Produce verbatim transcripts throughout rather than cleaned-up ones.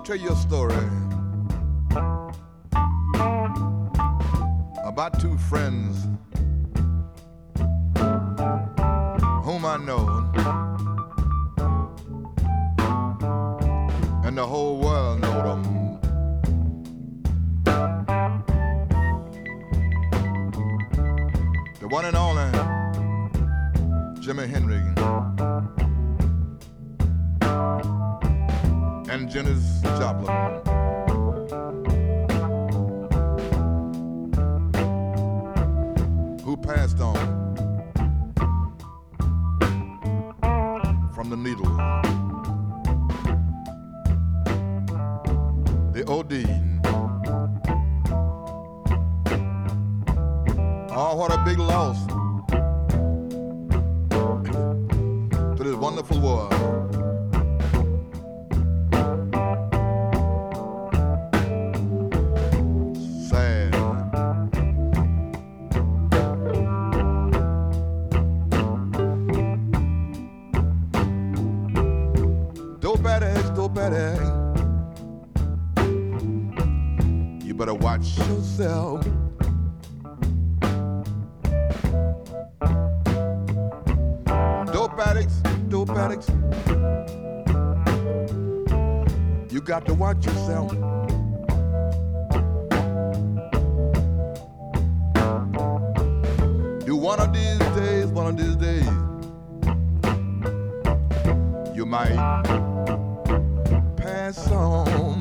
tell you a story about two friends whom I know, and the whole world know them. The one and only Jimi Hendrix and Janis Joplin. Who passed on from the needle. The O D. Oh, what a big loss to this wonderful world. Sad. Dope addicts, dope addicts, you better watch yourself. Dope addicts, dope addicts, you got to watch yourself. Do one of these days, one of these days, you might pass on.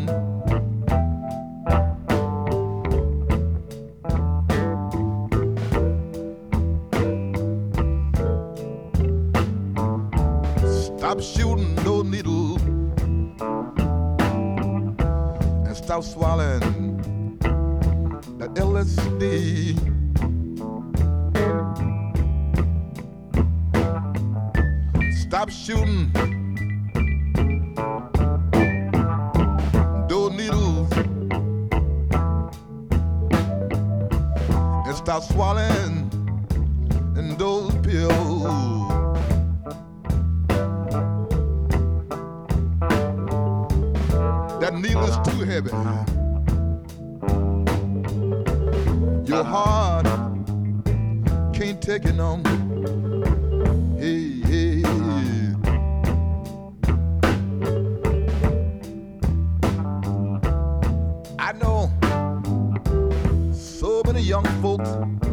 Stop shooting those needles and stop swallowing that L S D. Stop shooting those needles and stop swallowing and those pills. That needle is too heavy. Your heart can't take it no more. Hey, hey. I know so many young folks,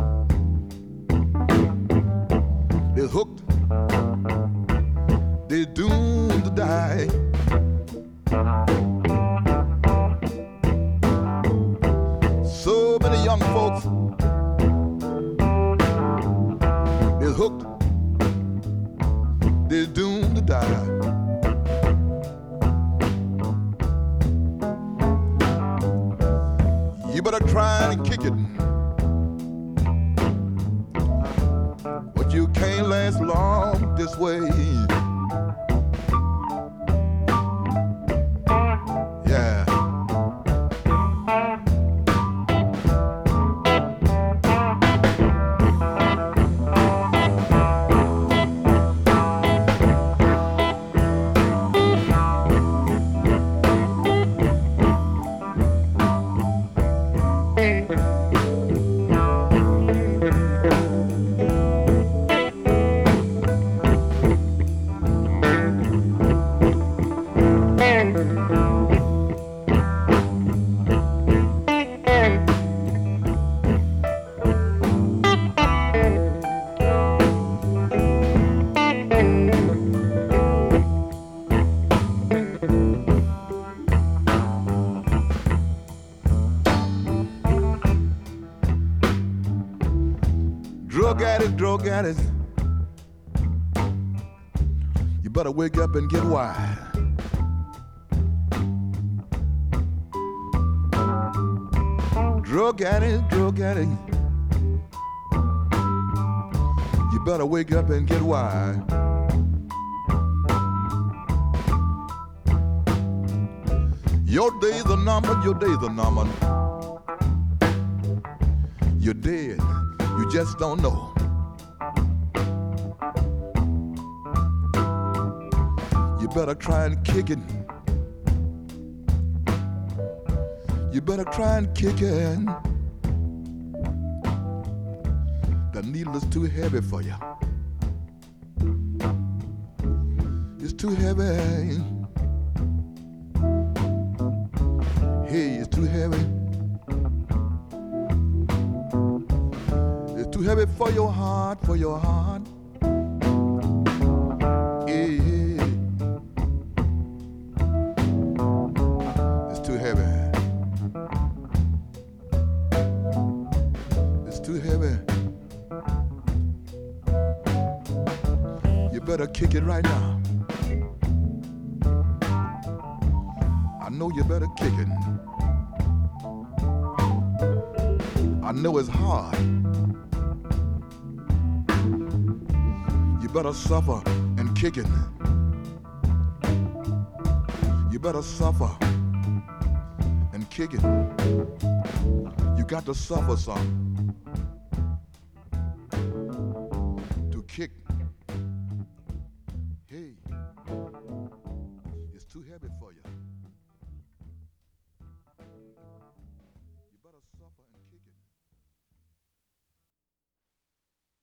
they're hooked, they're doomed to die. So many young folks is hooked, they're doomed to die. You better try and kick it, but you can't last long this way. Yeah. Drug addict, drug addict, you better wake up and get wise. Drug addict, drug addict, you better wake up and get wise. Your days are numbered, your days are numbered. You're dead, you just don't know. You better try and kick it, You better try and kick it. The needle is too heavy for you. It's too heavy. Hey, it's too heavy. It's too heavy for your heart, for your heart. Hey, hey. It's too heavy. It's too heavy. You better kick it right now. I know you better kick it. I know it's hard. You better suffer and kick it. You better suffer and kick it. You got to suffer some to kick. Hey, it's too heavy for you.